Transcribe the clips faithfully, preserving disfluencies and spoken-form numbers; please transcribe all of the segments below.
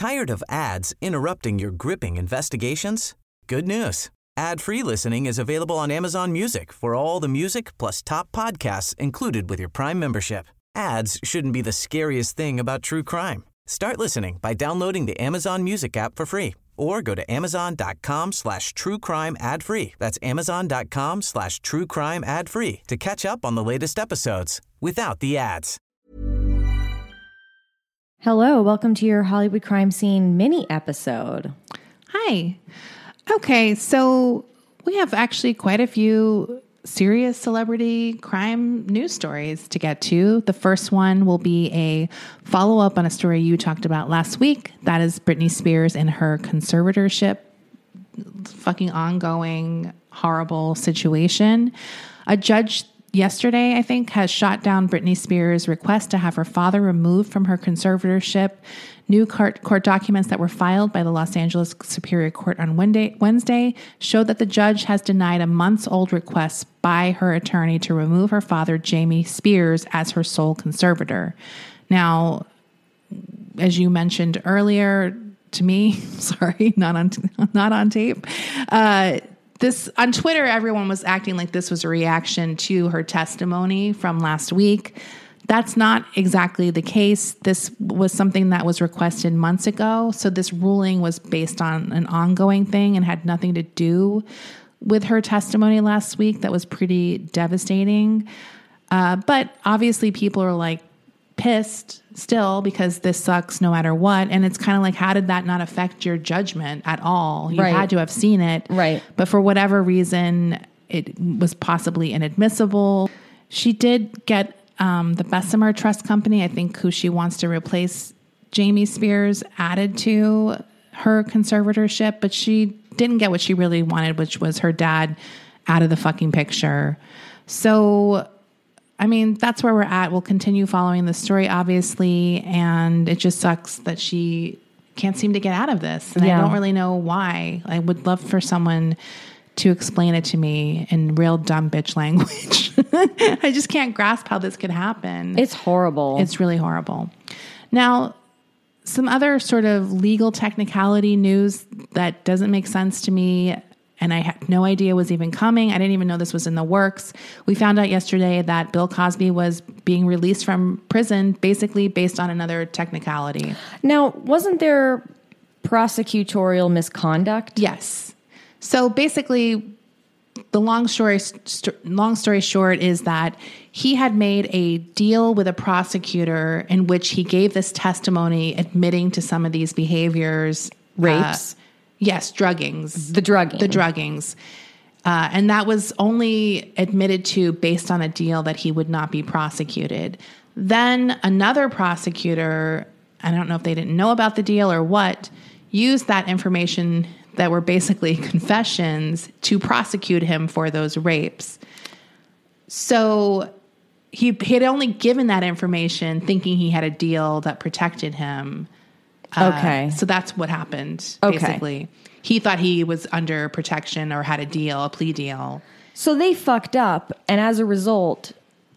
Tired of ads interrupting your gripping investigations? Good news. Ad-free listening is available on Amazon Music for all the music plus top podcasts included with your Prime membership. Ads shouldn't be the scariest thing about true crime. Start listening by downloading the Amazon Music app for free or go to amazon.com slash true crime ad free. That's amazon.com slash true crime ad free to catch up on the latest episodes without the ads. Hello, welcome to your Hollywood Crime Scene mini episode. Hi. Okay, so we have actually quite a few serious celebrity crime news stories to get to. The first one will be a follow-up on a story you talked about last week. That is Britney Spears and her conservatorship. Fucking ongoing, horrible situation. A judge yesterday, I think, has shot down Britney Spears' request to have her father removed from her conservatorship. New court, court documents that were filed by the Los Angeles Superior Court on Wednesday, Wednesday showed that the judge has denied a months-old request by her attorney to remove her father, Jamie Spears, as her sole conservator. Now, as you mentioned earlier to me, sorry, not on not on tape, uh, this on Twitter, everyone was acting like this was a reaction to her testimony from last week. That's not exactly the case. This was something that was requested months ago. So this ruling was based on an ongoing thing and had nothing to do with her testimony last week. That was pretty devastating. Uh, but obviously people are like pissed still because this sucks no matter what. And it's kind of like, how did that not affect your judgment at all? You right. had to have seen it. Right. But for whatever reason, it was possibly inadmissible. She did get Um, the Bessemer Trust Company, I think, who she wants to replace Jamie Spears, added to her conservatorship, but she didn't get what she really wanted, which was her dad out of the fucking picture. So, I mean, that's where we're at. We'll continue following the story, obviously, and it just sucks that she can't seem to get out of this. And yeah. I don't really know why. I would love for someone to explain it to me in real dumb bitch language. I just can't grasp how this could happen. It's horrible. It's really horrible. Now, some other sort of legal technicality news that doesn't make sense to me, and I had no idea was even coming. I didn't even know this was in the works. We found out yesterday that Bill Cosby was being released from prison, basically based on another technicality. Now, wasn't there prosecutorial misconduct? Yes. So basically, the long story st- long story short is that he had made a deal with a prosecutor in which he gave this testimony admitting to some of these behaviors. Rapes? Uh, yes, druggings. The drugging. The druggings. Uh, and that was only admitted to based on a deal that he would not be prosecuted. Then another prosecutor, I don't know if they didn't know about the deal or what, used that information that were basically confessions to prosecute him for those rapes. So he, he had only given that information thinking he had a deal that protected him. Okay. Uh, so that's what happened, okay. basically. He thought he was under protection or had a deal, a plea deal. So they fucked up, and as a result...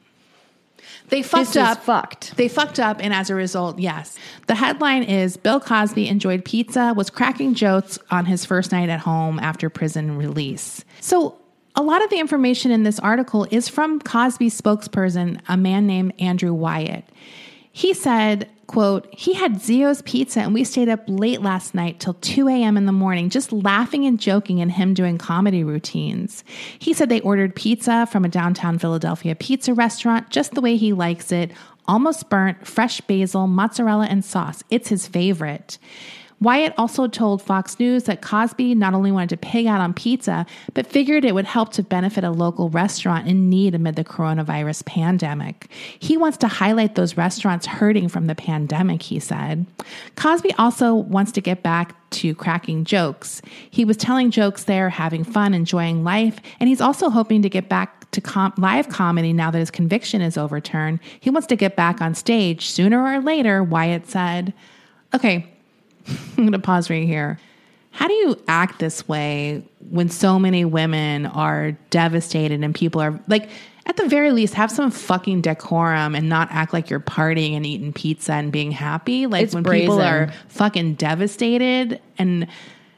They fucked this up. Is fucked. They fucked up, and as a result, yes. The headline is, Bill Cosby enjoyed pizza, was cracking jokes on his first night at home after prison release. So a lot of the information in this article is from Cosby's spokesperson, a man named Andrew Wyatt. He said, quote, he had Zio's Pizza and we stayed up late last night till two a.m. in the morning, just laughing and joking and him doing comedy routines. He said they ordered pizza from a downtown Philadelphia pizza restaurant, just the way he likes it, almost burnt, fresh basil, mozzarella, and sauce. It's his favorite. Wyatt also told Fox News that Cosby not only wanted to pig out on pizza, but figured it would help to benefit a local restaurant in need amid the coronavirus pandemic. He wants to highlight those restaurants hurting from the pandemic, he said. Cosby also wants to get back to cracking jokes. He was telling jokes there, having fun, enjoying life, and he's also hoping to get back to com- live comedy now that his conviction is overturned. He wants to get back on stage sooner or later, Wyatt said. Okay, I'm going to pause right here. How do you act this way when so many women are devastated and people are like, at the very least, have some fucking decorum and not act like you're partying and eating pizza and being happy. Like It's when brazen. people are fucking devastated. And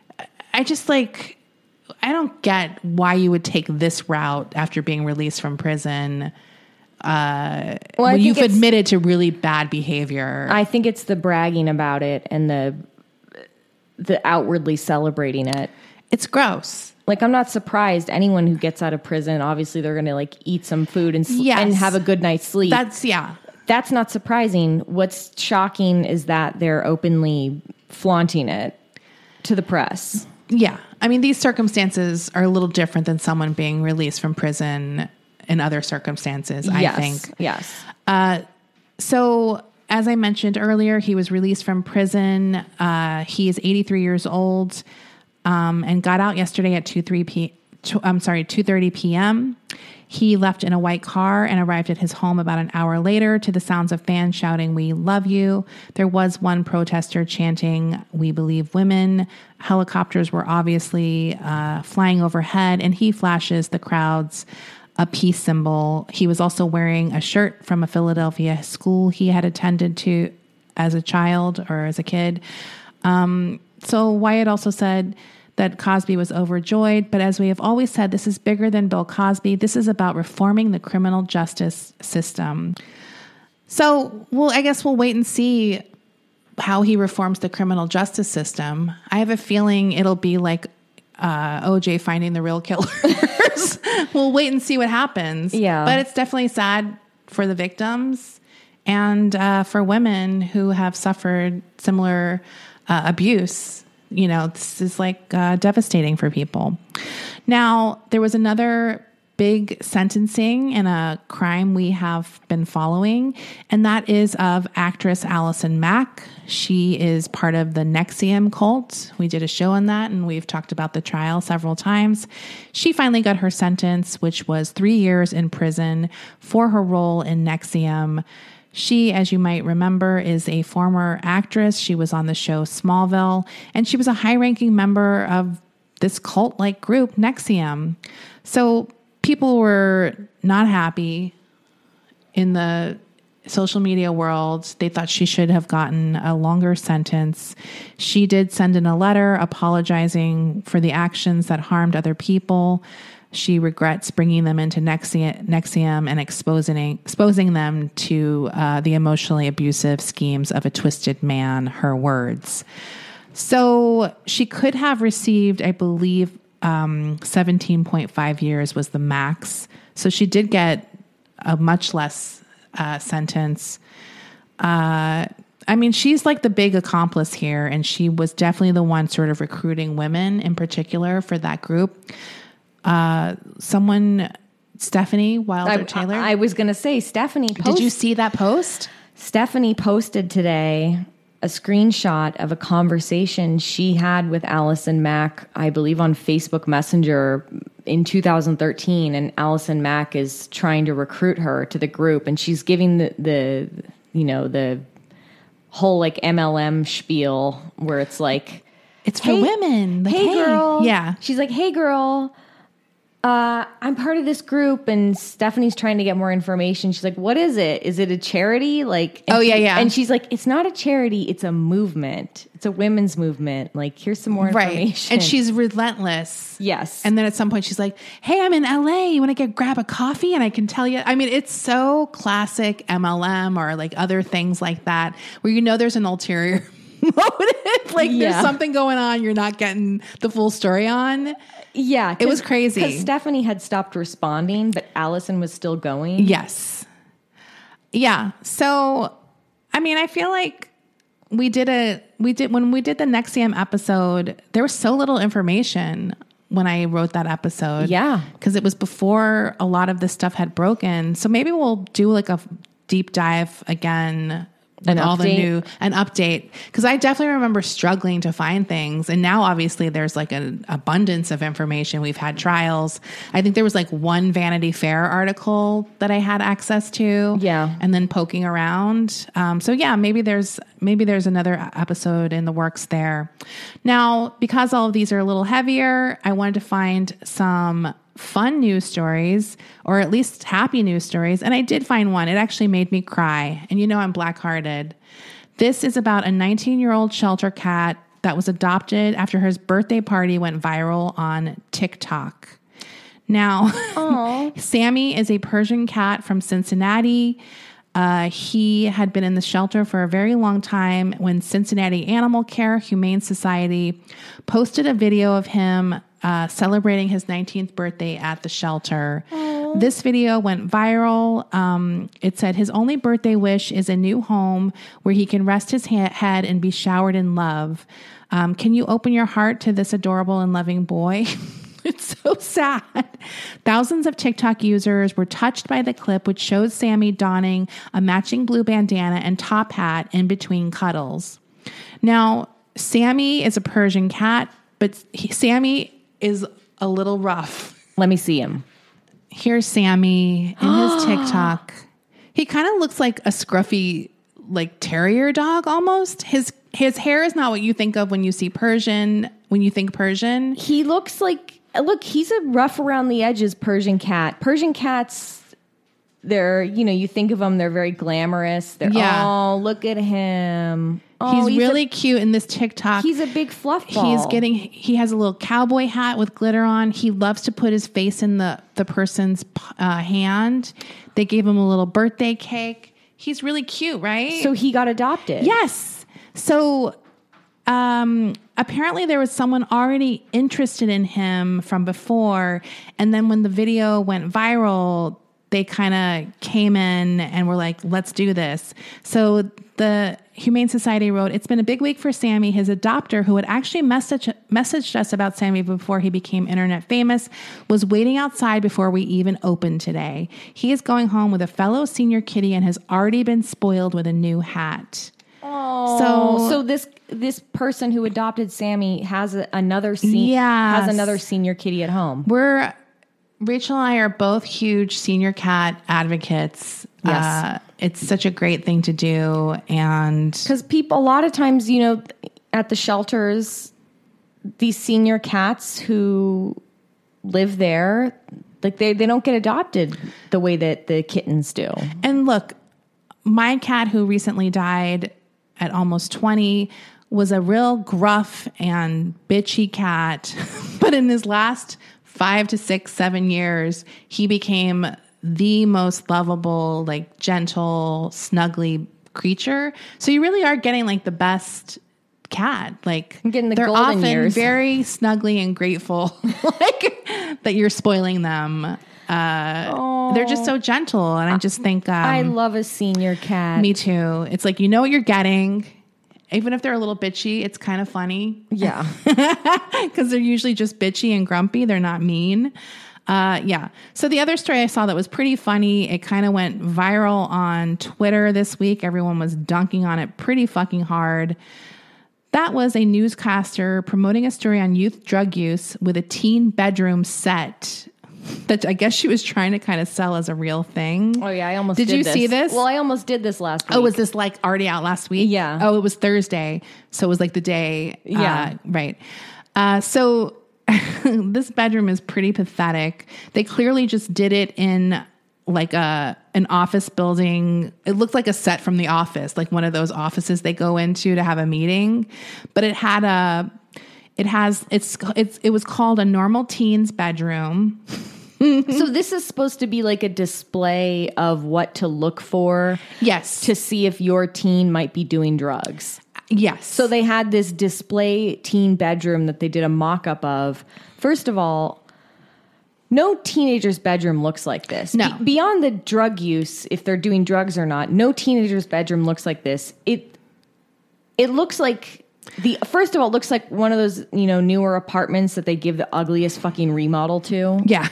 I just like, I don't get why you would take this route after being released from prison. Uh, Well, I when think you've it's- admitted to really bad behavior. I think it's the bragging about it and the the outwardly celebrating it. It's gross. Like, I'm not surprised anyone who gets out of prison, obviously they're going to like eat some food and sl- Yes. and have a good night's sleep. That's, yeah. That's not surprising. What's shocking is that they're openly flaunting it to the press. Yeah. I mean, these circumstances are a little different than someone being released from prison in other circumstances, I yes. think. Yes. Uh, so, as I mentioned earlier, he was released from prison. Uh, he is eighty-three years old um, and got out yesterday at two three p. I'm sorry, two thirty p.m. He left in a white car and arrived at his home about an hour later to the sounds of fans shouting, "We love you." There was one protester chanting, "We believe women." Helicopters were obviously uh, flying overhead, and he flashes the crowds a peace symbol. He was also wearing a shirt from a Philadelphia school he had attended to as a child or as a kid. Um, so Wyatt also said that Cosby was overjoyed, but as we have always said, this is bigger than Bill Cosby. This is about reforming the criminal justice system. So, well, I guess we'll wait and see how he reforms the criminal justice system. I have a feeling it'll be like uh, O J finding the real killers. We'll wait and see what happens. Yeah. But it's definitely sad for the victims and uh, for women who have suffered similar uh, abuse. You know, this is like uh, devastating for people. Now, there was another big sentencing in a crime we have been following, and that is of actress Allison Mack. She is part of the NXIVM cult. We did a show on that, and we've talked about the trial several times. She finally got her sentence, which was three years in prison for her role in NXIVM. She, as you might remember, is a former actress. She was on the show Smallville, and she was a high-ranking member of this cult-like group, NXIVM. So people were not happy in the social media world. They thought she should have gotten a longer sentence. She did send in a letter apologizing for the actions that harmed other people. She regrets bringing them into NXIVM and exposing exposing them to uh, the emotionally abusive schemes of a twisted man, her words. So she could have received, I believe, um, seventeen point five years was the max. So she did get a much less uh, sentence. Uh, I mean, she's like the big accomplice here, and she was definitely the one sort of recruiting women in particular for that group. Uh, someone, Stephanie Wilder I, Taylor. I, I was going to say, Stephanie post- Did you see that post? Stephanie posted today a screenshot of a conversation she had with Allison Mack, I believe on Facebook Messenger in two thousand thirteen. And Allison Mack is trying to recruit her to the group. And she's giving the, the you know, the whole like M L M spiel where it's like, It's for hey, women. Like, hey, girl. Yeah. She's like, hey, girl. Uh, I'm part of this group, and Stephanie's trying to get more information. She's like, what is it? Is it a charity? Like, Oh, yeah, yeah. And she's like, it's not a charity. It's a movement. It's a women's movement. Like, here's some more information. Right. And she's relentless. Yes. And then at some point she's like, hey, I'm in L A. You want to get grab a coffee? And I can tell you. I mean, it's so classic M L M or like other things like that where you know there's an ulterior motive. Like Yeah. there's something going on you're not getting the full story on. yeah. It was crazy. Because Stephanie had stopped responding, but Allison was still going. Yes. Yeah. So, I mean, I feel like we did a, we did, when we did the NXIVM episode, there was so little information when I wrote that episode. Yeah. Because it was before a lot of this stuff had broken. So maybe we'll do like a deep dive again with An all the update? new, an update. Because I definitely remember struggling to find things. And now obviously there's like an abundance of information. We've had trials. I think there was like one Vanity Fair article that I had access to. Yeah. And then poking around. Um, so yeah, maybe there's maybe there's another episode in the works there. Now, because all of these are a little heavier, I wanted to find some fun news stories, or at least happy news stories. And I did find one. It actually made me cry. And you know I'm black-hearted. This is about a nineteen-year-old shelter cat that was adopted after his birthday party went viral on TikTok. Now, Sammy is a Persian cat from Cincinnati. Uh, he had been in the shelter for a very long time when Cincinnati Animal Care Humane Society posted a video of him uh, celebrating his nineteenth birthday at the shelter. Aww. This video went viral. Um, it said his only birthday wish is a new home where he can rest his ha- head and be showered in love. Um, can you open your heart to this adorable and loving boy? It's so sad. Thousands of TikTok users were touched by the clip, which shows Sammy donning a matching blue bandana and top hat in between cuddles. Now, Sammy is a Persian cat, but he, Sammy is a little rough. Let me see him. Here's Sammy in his TikTok. He kind of looks like a scruffy, like terrier dog almost. His his hair is not what you think of when you see Persian, when you think Persian. He looks like... Look, he's a rough around the edges Persian cat. Persian cats, they're, you know, you think of them, they're very glamorous. They're, yeah. Oh, look at him. Oh, he's, he's really a, cute in this TikTok. He's a big fluff ball. He's getting, he has a little cowboy hat with glitter on. He loves to put his face in the, the person's uh, hand. They gave him a little birthday cake. He's really cute, right? So he got adopted. Yes. So... Um, apparently there was someone already interested in him from before. And then when the video went viral, they kind of came in and were like, let's do this. So the Humane Society wrote, it's been a big week for Sammy. His adopter, who had actually message, messaged us about Sammy before he became internet famous, was waiting outside before we even opened today. He is going home with a fellow senior kitty and has already been spoiled with a new hat. Oh, so, so this this person who adopted Sammy has a, another se- yes. has another senior kitty at home. We're Rachel and I are both huge senior cat advocates. Yes, uh, it's such a great thing to do, and because people a lot of times, you know, at the shelters, these senior cats who live there, like they they don't get adopted the way that the kittens do. And look, my cat who recently died at almost twenty was a real gruff and bitchy cat. But in his last five to six, seven years, he became the most lovable, like gentle, snuggly creature. So you really are getting like the best cat. Like I'm getting the they're golden often years. Very snuggly and grateful like that you're spoiling them. Uh, oh, they're just so gentle. And I just think, um, I love a senior cat. Me too. It's like, you know what you're getting. Even if they're a little bitchy, it's kind of funny. Yeah. Cause they're usually just bitchy and grumpy. They're not mean. Uh, yeah. So the other story I saw that was pretty funny, it kind of went viral on Twitter this week. Everyone was dunking on it pretty fucking hard. That was a newscaster promoting a story on youth drug use with a teen bedroom set that I guess she was trying to kind of sell as a real thing. Oh yeah, I almost did. Did you this. see this? Well, I almost did this last week. Oh, was this like already out last week? Yeah. Oh, it was Thursday. So it was like the day. Yeah. Uh, right. Uh, so this bedroom is pretty pathetic. They clearly just did it in like a an office building. It looked like a set from The Office, like one of those offices they go into to have a meeting. But it had a, it has, it's, it's, it was called a normal teen's bedroom. So this is supposed to be like a display of what to look for. Yes. To see if your teen might be doing drugs. Yes. So they had this display teen bedroom that they did a mock-up of. First of all, no teenager's bedroom looks like this. No. Be- beyond the drug use, if they're doing drugs or not, no teenager's bedroom looks like this. It it looks like the first of all, it looks like one of those, you know, newer apartments that they give the ugliest fucking remodel to. Yeah.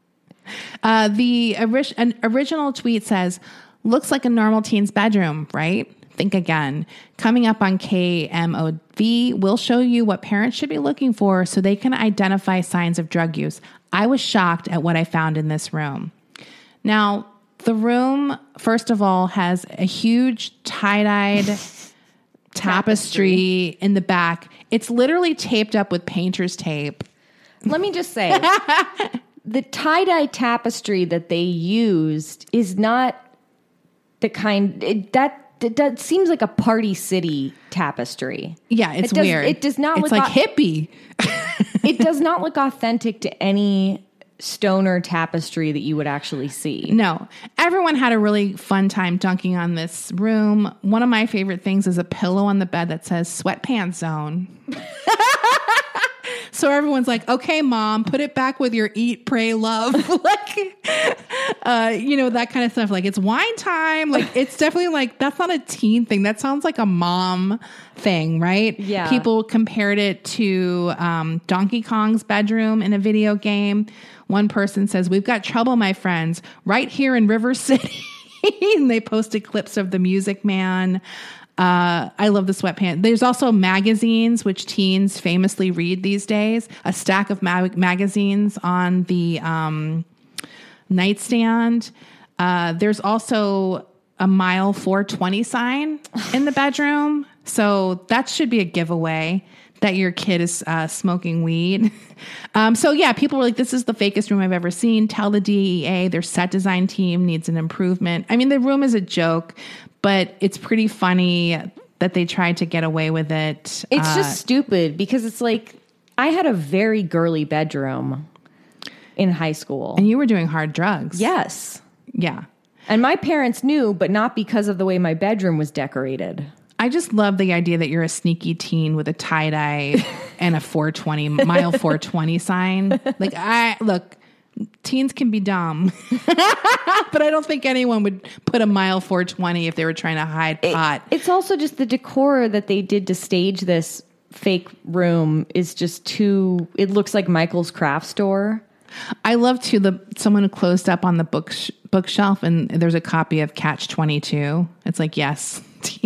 Uh, the ori- an original tweet says, looks like a normal teen's bedroom, right? Think again. Coming up on K M O V, we'll show you what parents should be looking for so they can identify signs of drug use. I was shocked at what I found in this room. Now, the room, first of all, has a huge tie-dyed tapestry, tapestry in the back. It's literally taped up with painter's tape. Let me just say, the tie-dye tapestry that they used is not the kind it, that That, that seems like a Party City tapestry. Yeah, it's it does, weird. It does not it's look like au- hippie. It does not look authentic to any stoner tapestry that you would actually see. No. Everyone had a really fun time dunking on this room. One of my favorite things is a pillow on the bed that says sweatpants zone. So everyone's like, okay, mom, put it back with your eat, pray, love. like, uh, you know, that kind of stuff. Like, it's wine time. Like, it's definitely like, that's not a teen thing. That sounds like a mom thing, right? Yeah. People compared it to um, Donkey Kong's bedroom in a video game. One person says, we've got trouble, my friends, right here in River City. And they posted clips of the Music Man. Uh, I love the sweatpants. There's also magazines, which teens famously read these days. A stack of mag- magazines on the um, nightstand. Uh, there's also a mile four twenty sign in the bedroom. So that should be a giveaway that your kid is uh, smoking weed. um, so yeah, people were like, this is the fakest room I've ever seen. Tell the D E A their set design team needs an improvement. I mean, the room is a joke, but it's pretty funny that they tried to get away with it. It's uh, just stupid because it's like, I had a very girly bedroom in high school. And you were doing hard drugs. Yes. Yeah. And my parents knew, but not because of the way my bedroom was decorated. I just love the idea that you're a sneaky teen with a tie-dye and a four twenty mile four twenty sign. Like, I look, teens can be dumb, but I don't think anyone would put a mile four twenty if they were trying to hide pot. It, it's also just the decor that they did to stage this fake room is just too, it looks like Michael's craft store. I love too the someone who closed up on the book sh- bookshelf and there's a copy of Catch twenty-two. It's like, yes.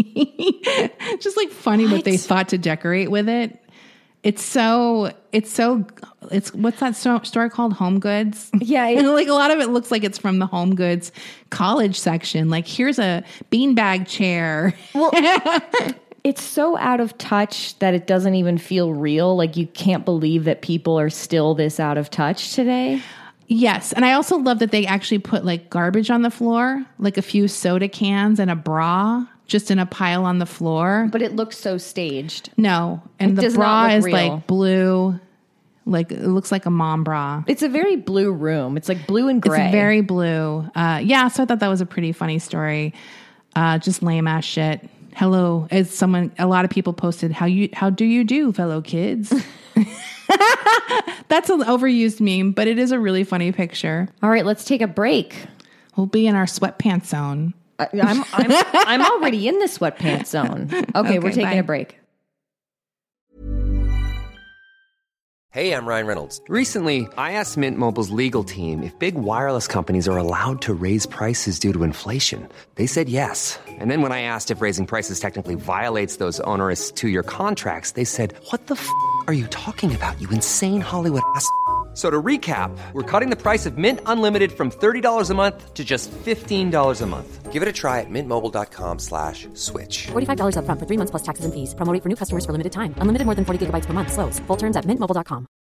Just like funny what? what they thought to decorate with it. It's so, it's so, it's, what's that sto- store called? Home Goods? Yeah. It, like a lot of it looks like it's from the Home Goods college section. Like, here's a beanbag chair. Well, it's so out of touch that it doesn't even feel real. Like, you can't believe that people are still this out of touch today. Yes. And I also love that they actually put like garbage on the floor, like a few soda cans and a bra just in a pile on the floor. But it looks so staged. No. And it the bra is real. like blue. Like, it looks like a mom bra. It's a very blue room. It's like blue and gray. It's very blue. Uh, yeah. So I thought that was a pretty funny story. Uh, just lame ass shit. Hello. As someone, a lot of people posted, how you, how do you do, fellow kids? That's an overused meme, but it is a really funny picture. All right, let's take a break. We'll be in our sweatpants zone. I, I'm, I'm, I'm already in the sweatpants zone. Okay, okay we're taking bye. a break. Hey, I'm Ryan Reynolds. Recently, I asked Mint Mobile's legal team if big wireless companies are allowed to raise prices due to inflation. They said yes. And then when I asked if raising prices technically violates those onerous two-year contracts, they said, what the f*** are you talking about, you insane Hollywood ass f- So to recap, we're cutting the price of Mint Unlimited from thirty dollars a month to just fifteen dollars a month. Give it a try at mintmobile.com slash switch. forty-five dollars up front for three months plus taxes and fees. Promo rate for new customers for limited time. Unlimited more than forty gigabytes per month. Slows full terms at mint mobile dot com.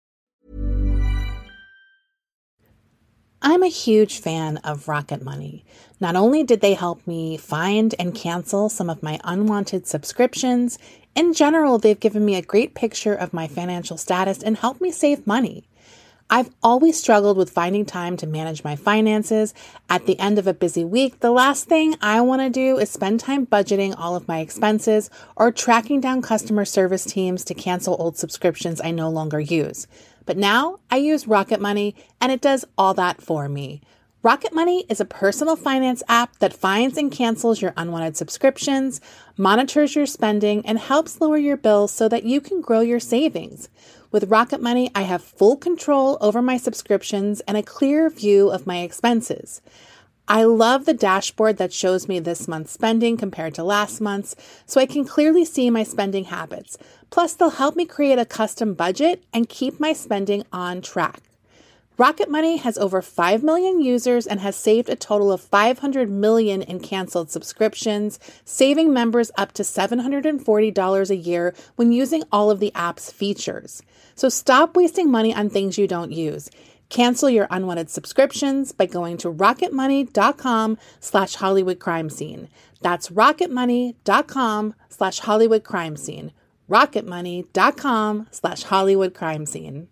I'm a huge fan of Rocket Money. Not only did they help me find and cancel some of my unwanted subscriptions, in general, they've given me a great picture of my financial status and helped me save money. I've always struggled with finding time to manage my finances. At the end of a busy week, the last thing I want to do is spend time budgeting all of my expenses or tracking down customer service teams to cancel old subscriptions I no longer use. But now I use Rocket Money and it does all that for me. Rocket Money is a personal finance app that finds and cancels your unwanted subscriptions, monitors your spending, and helps lower your bills so that you can grow your savings. With Rocket Money, I have full control over my subscriptions and a clear view of my expenses. I love the dashboard that shows me this month's spending compared to last month's, so I can clearly see my spending habits. Plus, they'll help me create a custom budget and keep my spending on track. Rocket Money has over five million users and has saved a total of five hundred million in canceled subscriptions, saving members up to seven hundred forty dollars a year when using all of the app's features. So stop wasting money on things you don't use. Cancel your unwanted subscriptions by going to rocketmoney.com slash Hollywood crime scene. That's rocketmoney.com slash Hollywood crime scene. rocketmoney.com slash Hollywood crime scene.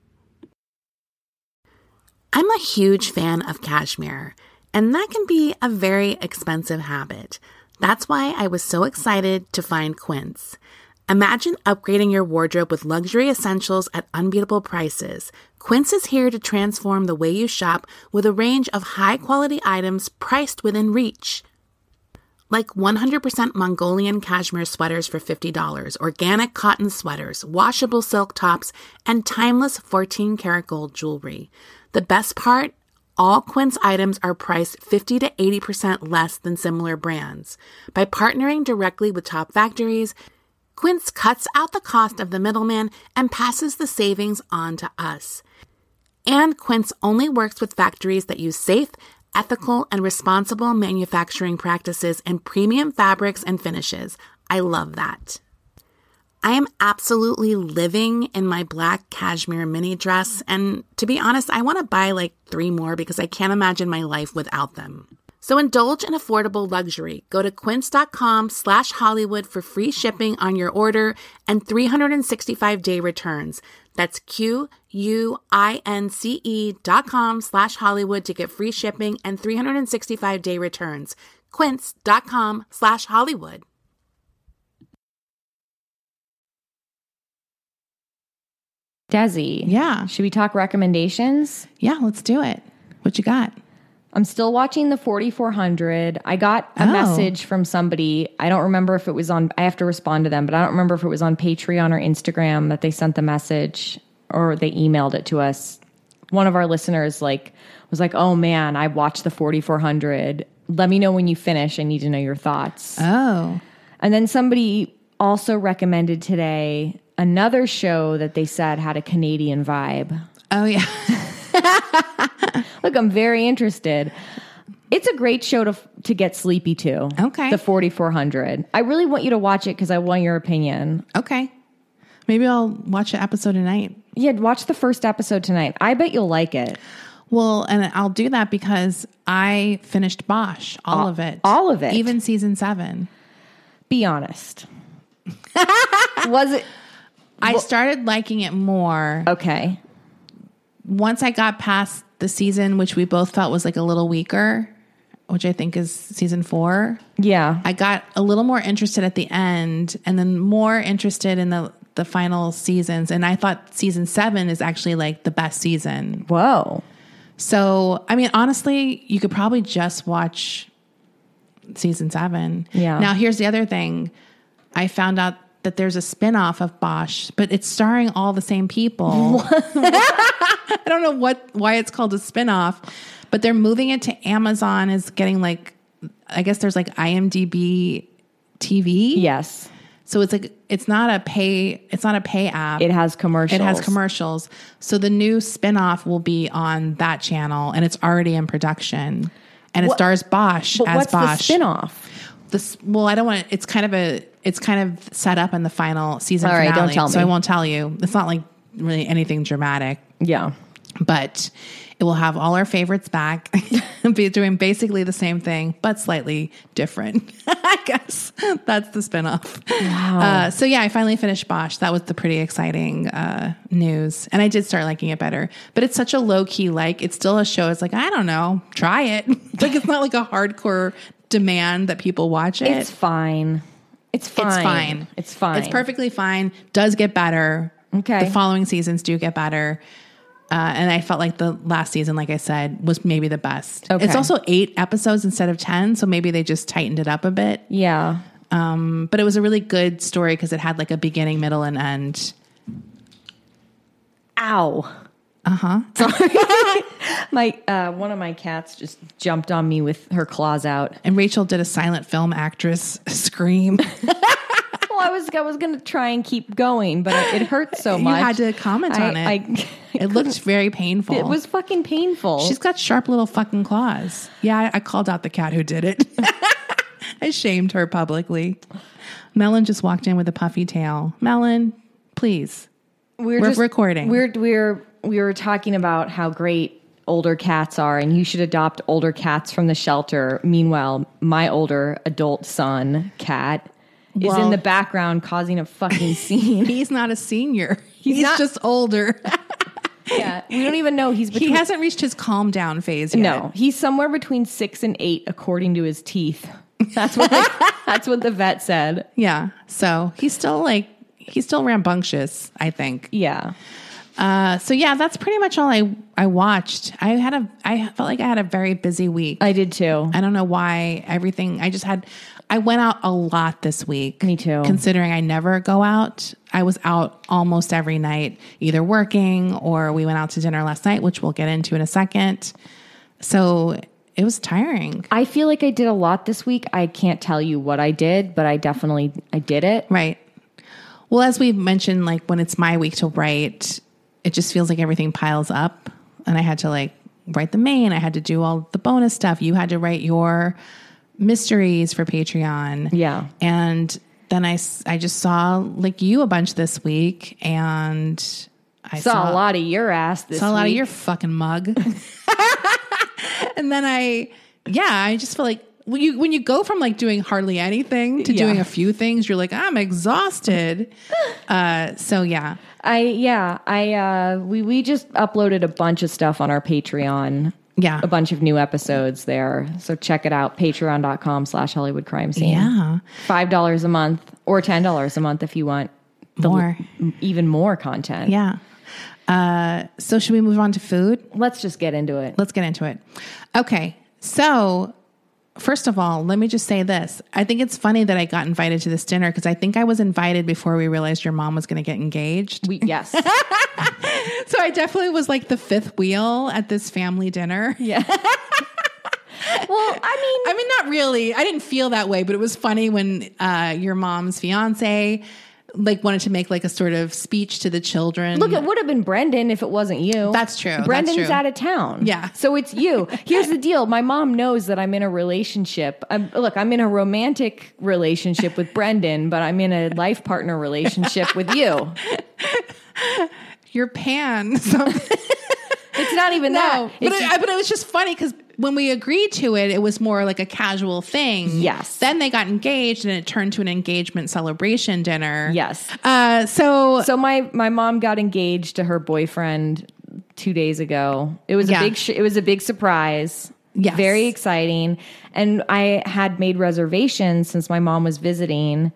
I'm a huge fan of cashmere, and that can be a very expensive habit. That's why I was so excited to find Quince. Imagine upgrading your wardrobe with luxury essentials at unbeatable prices. Quince is here to transform the way you shop with a range of high-quality items priced within reach. Like one hundred percent Mongolian cashmere sweaters for fifty dollars, organic cotton sweaters, washable silk tops, and timeless fourteen karat gold jewelry. The best part? All Quince items are priced fifty to eighty percent less than similar brands. By partnering directly with top factories, Quince cuts out the cost of the middleman and passes the savings on to us. And Quince only works with factories that use safe, ethical, and responsible manufacturing practices and premium fabrics and finishes. I love that. I am absolutely living in my black cashmere mini dress, and to be honest, I want to buy like three more because I can't imagine my life without them. So indulge in affordable luxury. Go to quince.com slash Hollywood for free shipping on your order and three hundred sixty-five day returns. That's Q-U-I-N-C-E dot com slash Hollywood to get free shipping and three hundred sixty-five day returns. Quince.com slash Hollywood. Desi. Yeah. Should we talk recommendations? Yeah, let's do it. What you got? I'm still watching the forty-four hundred. I got a Oh. message from somebody. I don't remember if it was on, I have to respond to them, but I don't remember if it was on Patreon or Instagram that they sent the message or they emailed it to us. One of our listeners like was like, oh man, I watched the forty-four hundred. Let me know when you finish. I need to know your thoughts. Oh. And then somebody also recommended today another show that they said had a Canadian vibe. Oh, yeah. Look, I'm very interested. It's a great show to to get sleepy to. Okay. The forty-four hundred. I really want you to watch it because I want your opinion. Okay. Maybe I'll watch an episode tonight. Yeah, watch the first episode tonight. I bet you'll like it. Well, and I'll do that because I finished Bosch, all, All- of it. all of it. Even season seven. Be honest. Was it I started liking it more okay? once I got past the season, which we both felt was like a little weaker, which I think is season four. Yeah. I got a little more interested at the end and then more interested in the, the final seasons. And I thought season seven is actually like the best season. Whoa. So, I mean, honestly, you could probably just watch season seven. Yeah. Now, here's the other thing. I found out that there's a spinoff of Bosch, but it's starring all the same people. I don't know what why it's called a spinoff, but they're moving it to Amazon. Is getting like, I guess there's like IMDb T V. Yes. So it's like it's not a pay. It's not a pay app. It has commercials. It has commercials. So the new spinoff will be on that channel, and it's already in production. And it What- stars Bosch But as what's Bosch. the spinoff? This, well, I don't want to, it's kind of a, it's kind of set up in the final season All right, finale. don't tell So me. I won't tell you. It's not like really anything dramatic, Yeah. but it will have all our favorites back, be doing basically the same thing, but slightly different. I guess that's the spinoff. Wow. Uh, so yeah, I finally finished Bosch. That was the pretty exciting uh, news. And I did start liking it better, but it's such a low key, like it's still a show. It's like, I don't know, try it. Like it's not like a hardcore demand that people watch it. It's fine. It's fine. It's fine. It's fine. It's perfectly fine. Does get better. Okay. The following seasons do get better. Uh, and I felt like the last season, like I said, was maybe the best. Okay. It's also eight episodes instead of ten. So maybe they just tightened it up a bit. Yeah. Um, but it was a really good story because it had like a beginning, middle, and end. Ow. Uh-huh. Sorry. my uh, one of my cats just jumped on me with her claws out. And Rachel did a silent film actress scream. Well, I was I was gonna try and keep going, but it hurt so much. You had to comment I, on it. I, I it looked very painful. It was fucking painful. She's got sharp little fucking claws. Yeah, I, I called out the cat who did it. I shamed her publicly. Melon just walked in with a puffy tail. Melon, please. We're, we're just, recording. We're we're we were talking about how great older cats are, and you should adopt older cats from the shelter. Meanwhile, my older adult son, Cat, is Well, in the background causing a fucking scene. He's not a senior. He's He's, not- just older. Yeah, we don't even know he's between. He hasn't reached his calm down phase yet. No, he's somewhere between six and eight, according to his teeth. That's what the, that's what the vet said. Yeah. So he's still like, he's still rambunctious, I think. Yeah. Uh, so yeah, that's pretty much all I, I watched. I had a, I felt like I had a very busy week. I did too. I don't know why everything, I just had, I went out a lot this week. Me too. Considering I never go out. I was out almost every night, either working or we went out to dinner last night, which we'll get into in a second. So it was tiring. I feel like I did a lot this week. I can't tell you what I did, but I definitely, I did it. Right. Well, as we've mentioned, like when it's my week to write, it just feels like everything piles up, and I had to like write the main. I had to do all the bonus stuff. You had to write your mysteries for Patreon. Yeah. And then I, s- I just saw like you a bunch this week, and I Saw, saw, a lot of your ass this saw a lot week. of your fucking mug. And then I, yeah, I just feel like when you, when you go from like doing hardly anything to Yeah. doing a few things, you're like, I'm exhausted. Uh, so yeah. I yeah, I uh we we just uploaded a bunch of stuff on our Patreon. Yeah. A bunch of new episodes there. So check it out, patreon.com slash Hollywood Crime Scene. Yeah. Five dollars a month or ten dollars a month if you want the More. l- even more content. Yeah. Uh, so should we move on to food? Let's just get into it. Let's get into it. Okay. So first of all, let me just say this. I think it's funny that I got invited to this dinner because I think I was invited before we realized your mom was going to get engaged. We yes. So I definitely was like the fifth wheel at this family dinner. Yeah. Well, I mean, I mean, not really. I didn't feel that way, but it was funny when uh, your mom's fiance like wanted to make like a sort of speech to the children. look, it would have been Brendan if it wasn't you. That's true. That's Brendan's true. out of town. Yeah. So it's you. Here's the deal. My mom knows that I'm in a relationship. I'm, look, I'm in a romantic relationship with Brendan, but I'm in a life partner relationship with you. Your pan. Something. It's not even No, that. but It's it, just- but it was just funny because when we agreed to it, it was more like a casual thing. Yes. Then they got engaged, and it turned to an engagement celebration dinner. yes. Uh, so So my my mom got engaged to her boyfriend two days ago. It was Yeah. a big sh- it was a big surprise. Yes. Very exciting. And I had made reservations since my mom was visiting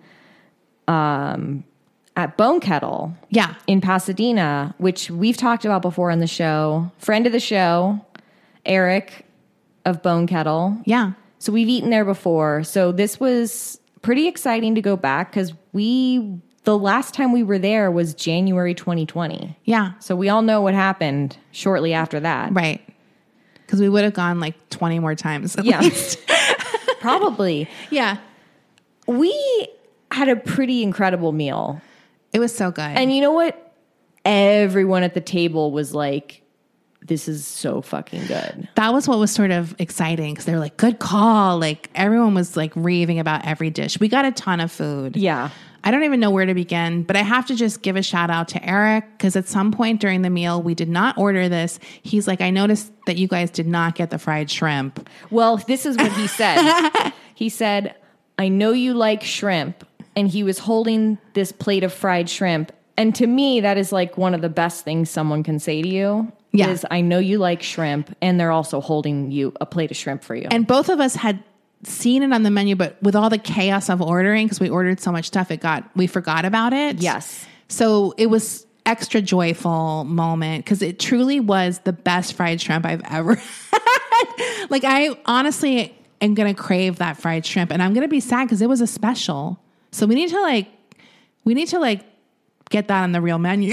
um at Bone Kettle. yeah, In Pasadena, which we've talked about before on the show. Friend of the show, Eric of Bone Kettle. yeah, So we've eaten there before. So this was pretty exciting to go back because we, the last time we were there was January twenty twenty. yeah. So we all know what happened shortly after that. Right. Because we would have gone like twenty more times. At Yeah. least. Probably. Yeah. We had a pretty incredible meal. It was so good. And you know what? Everyone at the table was like, this is so fucking good. that was what was sort of exciting because they were like, good call. Like everyone was like raving about every dish. We got a ton of food. Yeah. I don't even know where to begin, but I have to just give a shout out to Eric because at some point during the meal, we did not order this. He's like, I noticed that you guys did not get the fried shrimp. Well, this is what he said. He said, I know you like shrimp. And he was holding this plate of fried shrimp. And to me, that is like one of the best things someone can say to you. Yeah. Is I know you like shrimp. And they're also holding you a plate of shrimp for you. And both of us had seen it on the menu, but with all the chaos of ordering, because we ordered so much stuff, it got, we forgot about it. Yes. So it was extra joyful moment because it truly was the best fried shrimp I've ever had. Like I honestly am going to crave that fried shrimp and I'm going to be sad because it was a special. So we need to like, we need to like get that on the real menu.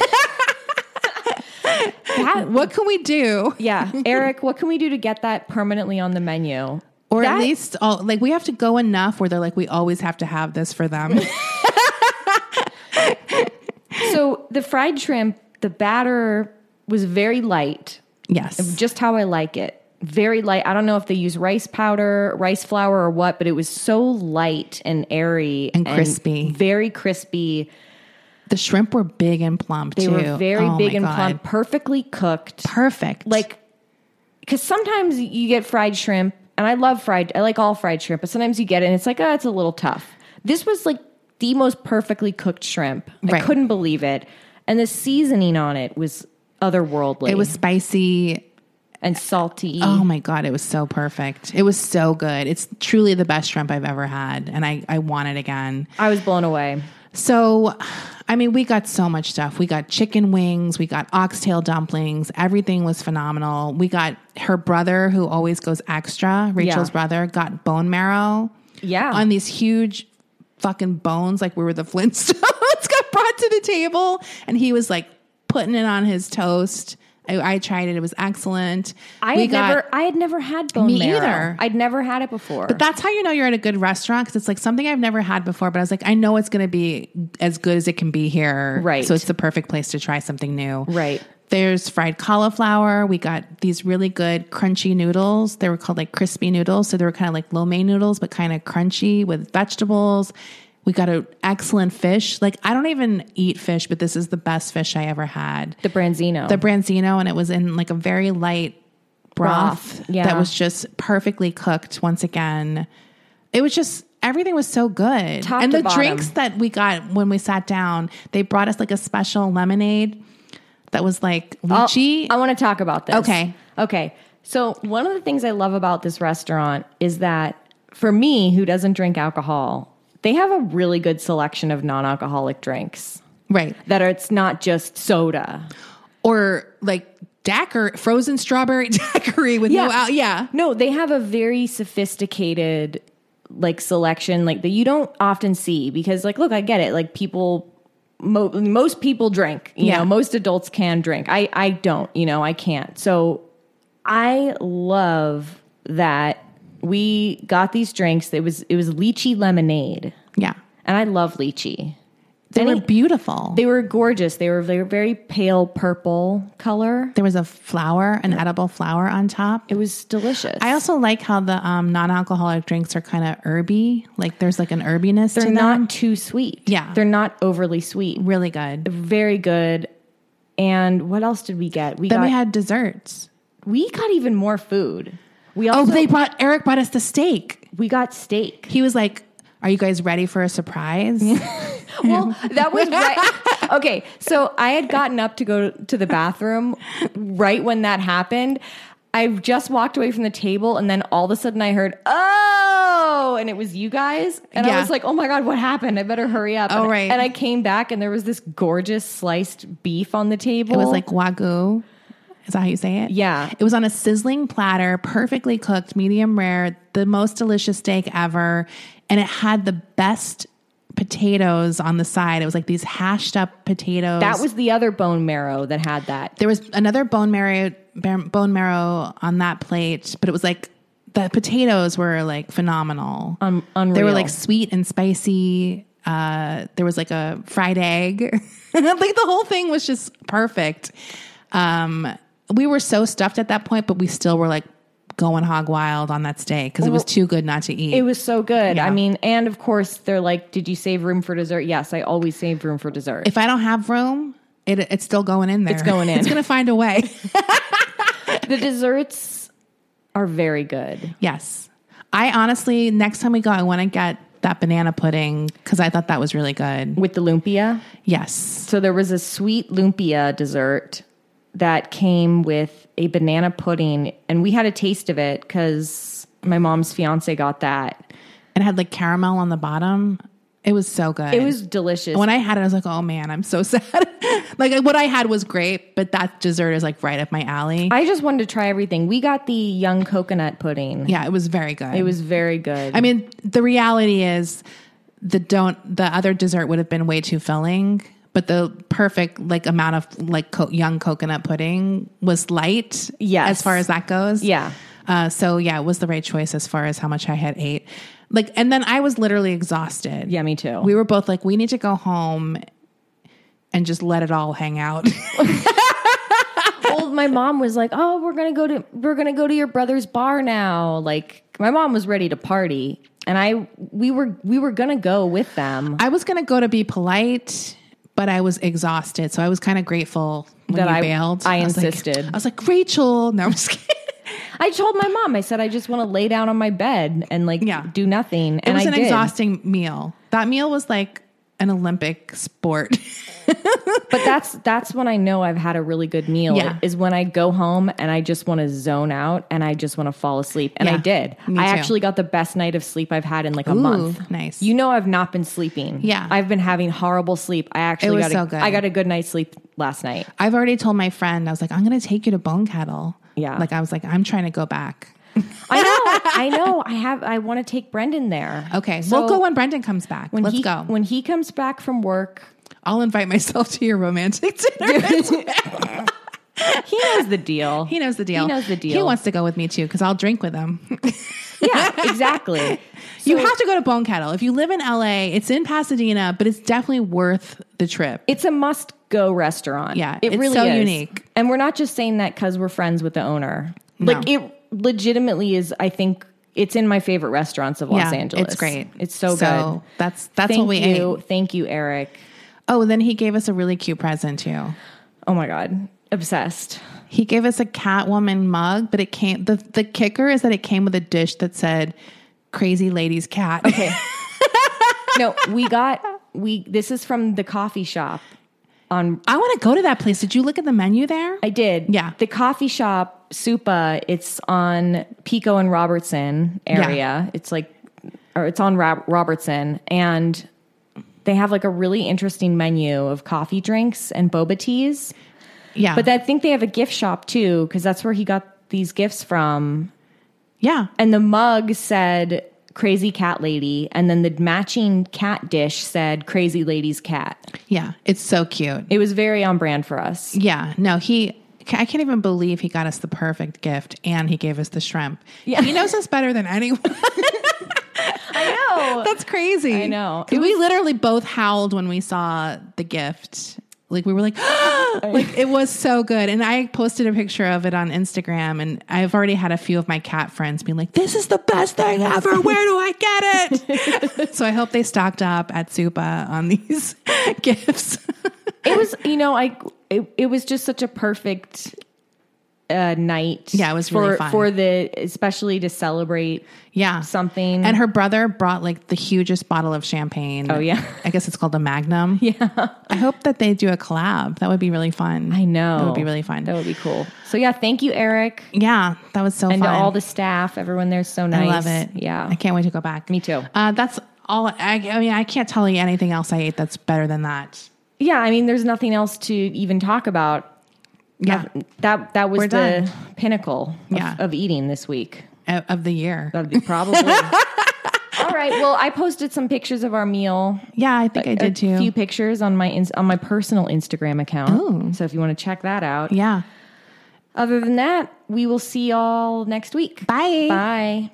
That, What can we do? yeah. Eric, what can we do to get that permanently on the menu? Or That- at least, all, like, we have to go enough where they're like, we always have to have this for them. So the fried shrimp, the batter was very light. Yes. Just how I like it. Very light. I don't know if they use rice powder, rice flour or what, but it was so light and airy. And crispy. And very crispy. The shrimp were big and plump, They too. were very Oh, big my and God. plump, perfectly cooked. Perfect. Like, because sometimes you get fried shrimp, and I love fried, I like all fried shrimp, but sometimes you get it and it's like, oh, it's a little tough. This was like the most perfectly cooked shrimp. Right. I couldn't believe it. And the seasoning on it was otherworldly. It was spicy and salty. Oh my God, it was so perfect. It was so good. It's truly the best shrimp I've ever had. And I, I want it again. I was blown away. So, I mean, we got so much stuff. We got chicken wings. We got oxtail dumplings. Everything was phenomenal. We got her brother, who always goes extra, Rachel's Yeah. brother, got bone marrow. Yeah. On these huge fucking bones, like we were the Flintstones, got brought to the table. And he was like putting it on his toast. I, I tried it. It was excellent. I we had got, never, I had never had bone Me marrow. either. I'd never had it before. But that's how you know you're at a good restaurant, because it's like something I've never had before. But I was like, I know it's going to be as good as it can be here. Right. So it's the perfect place to try something new. Right. There's fried cauliflower. We got these really good crunchy noodles. They were called like crispy noodles. So they were kind of like lo mein noodles, but kind of crunchy with vegetables. We got an excellent fish. Like, I don't even eat fish, but this is the best fish I ever had. the branzino. The branzino, and it was in like a very light broth, Broth, yeah. that was just perfectly cooked once again. It was just, everything was so good. Top and to the bottom. drinks that we got when we sat down, they brought us like a special lemonade that was like I'll- lychee. I want to talk about this. Okay. Okay. So one of the things I love about this restaurant is that for me, who doesn't drink alcohol, they have a really good selection of non-alcoholic drinks Right. that are, it's not just soda. Or like daiquiri, frozen strawberry daiquiri with no al- yeah. No, they have a very sophisticated like selection like that you don't often see because like, look, I get it. Like people, mo- most people drink, you Yeah. know, most adults can drink. I, I don't, you know, I can't. So I love that we got these drinks. It was, it was lychee lemonade. Yeah. And I love lychee. They Any- were beautiful. They were gorgeous. They were, they were very pale purple color. there was a flower, an edible flower on top. It was delicious. I also like how the um, non-alcoholic drinks are kind of herby. Like there's like an herbiness They're to not them. too sweet. Yeah. They're not overly sweet. Really good. Very good. And what else did we get? We Then got we had desserts. we got even more food. We Oh, also they brought, Eric brought us the steak. we got steak. He was like, are you guys ready for a surprise? Well, that was right. Okay, so I had gotten up to go to the bathroom right when that happened. I just walked away from the table, and then all of a sudden I heard, "Oh!" and it was you guys, and Yeah. I was like, "Oh my god, what happened? I better hurry up!" Oh, and, right. and I came back, and there was this gorgeous sliced beef on the table. It was like Wagyu. Is that how you say it? Yeah. It was on a sizzling platter, perfectly cooked, medium rare, the most delicious steak ever. And it had the best potatoes on the side. It was like these hashed up potatoes. that was the other bone marrow that had that. There was another bone marrow, bone marrow on that plate, but it was like the potatoes were like phenomenal. Un- unreal. They were like sweet and spicy. Uh, there was like a fried egg. Like the whole thing was just perfect. Um, we were so stuffed at that point, but we still were like going hog wild on that steak because it was too good not to eat. It was so good. Yeah. I mean, and of course, they're like, did you save room for dessert? Yes, I always save room for dessert. If I don't have room, it, it's still going in there. It's going in. It's going to find a way. The desserts are very good. Yes. I honestly, next time we go, I want to get that banana pudding because I thought that was really good. With the lumpia. Yes. So there was a sweet lumpia dessert that came with a banana pudding, and we had a taste of it because my mom's fiance got that. It had like caramel on the bottom. It was so good. It was delicious. When I had it, I was like, oh man, I'm so sad. Like what I had was great, but that dessert is like right up my alley. I just wanted to try everything. We got the young coconut pudding. Yeah, it was very good. It was very good. I mean, the reality is the don't the other dessert would have been way too filling, but the perfect like amount of like co- young coconut pudding was light. Yes. As far as that goes. Yeah. Uh, so yeah, it was the right choice as far as how much I had ate. Like, and then I was literally exhausted. Yeah, me too. We were both like, we need to go home and just let it all hang out. Well, my mom was like, "Oh, we're gonna go to we're gonna go to your brother's bar now." Like, my mom was ready to party, and I we were we were gonna go with them. I was going to go to be polite, but I was exhausted, so I was kind of grateful when That you I- bailed. I was like- insisted. I was like, Rachel. No, I'm just kidding. I told my mom, I said, I just want to lay down on my bed and like Yeah. do nothing. It And was I an did. exhausting meal. That meal was like an Olympic sport. But that's that's when I know I've had a really good meal. Yeah. Is when I go home and I just want to zone out and I just want to fall asleep. And Yeah, I did. me I too. actually got the best night of sleep I've had in like a Ooh, month. nice. You know I've not been sleeping. Yeah. I've been having horrible sleep. I actually was got so a, good. I got a good night's sleep last night. I've already told my friend, I was like, I'm going to take you to Bone Kettle. Yeah. Like, I was like, I'm trying to go back. I know. I know. I have I want to take Brendan there. Okay. So we'll go when Brendan comes back. when Let's he, go. When he comes back from work, I'll invite myself to your romantic dinner. he knows the deal. He knows the deal. He knows the deal. He wants to go with me too, because I'll drink with him. Yeah, exactly. You So- have to go to Bone Kettle. If you live in L A, it's in Pasadena, but it's definitely worth the trip. It's a must-go restaurant. Yeah, it it's really so is. unique. And we're not just saying that because we're friends with the owner. No. Like, it legitimately is, I think, it's in my favorite restaurants of Los Yeah, Angeles. it's great. It's so, So good. that's that's Thank what we you. ate. Thank you, Eric. Oh, then he gave us a really cute present too. Oh my God. Obsessed. He gave us a Catwoman mug, but it came. The the kicker is that it came with a dish that said "Crazy Lady's Cat." Okay. No, we got, we, this is from the coffee shop on I want to go to that place. Did you look at the menu there? I did. Yeah. The coffee shop, Supa, it's on Pico and Robertson area. Yeah. It's like, or it's on Rob- Robertson. And they have like a really interesting menu of coffee drinks and boba teas. Yeah, But I think they have a gift shop too, because that's where he got these gifts from. yeah, And the mug said Crazy Cat Lady. And then the matching cat dish said Crazy Lady's Cat. yeah. It's so cute. It was very on brand for us. Yeah, no, he. I can't even believe he got us the perfect gift, and he gave us the shrimp. Yeah. He knows us better than anyone. I know. That's crazy. I know. 'Cause we literally both howled when we saw the gift. Like we were like, like it was so good. And I posted a picture of it on Instagram, and I've already had a few of my cat friends being like, "This is the best thing ever. Where do I get it?" So I hope they stocked up at Supa on these gifts. It was, you know, I it, it was just such a perfect uh, night. Yeah, it was for really fun. for the especially to celebrate Yeah, something. And her brother brought like the hugest bottle of champagne. Oh, yeah. I guess it's called the Magnum. Yeah. I hope that they do a collab. That would be really fun. I know That would be really fun. That would be cool. So yeah, thank you, Eric, Yeah, that was so and fun. to all the staff. Everyone there's so nice. I love it. Yeah, I can't wait to go back. Me too. Uh, that's all. I, I mean, I can't tell you anything else I ate that's better than that. yeah. I mean, there's nothing else to even talk about. Yeah, That that was We're the done. pinnacle of, Yeah. of eating this week. of, of the year. That'd be probably. All right. Well, I posted some pictures of our meal. Yeah, I think I did too. A few pictures on my ins- on my personal Instagram account. So if you want to check that out. Yeah. Other than that, we will see y'all next week. Bye. Bye.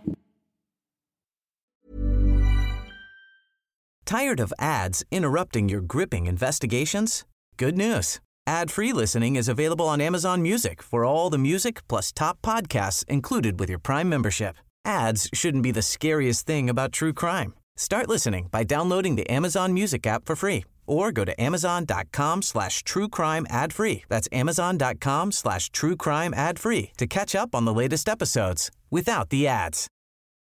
Tired of ads interrupting your gripping investigations? Good news. Ad-free listening is available on Amazon Music for all the music plus top podcasts included with your Prime membership. Ads shouldn't be the scariest thing about true crime. Start listening by downloading the Amazon Music app for free or go to amazon.com slash true crime ad free. That's amazon.com slash true crime ad free to catch up on the latest episodes without the ads.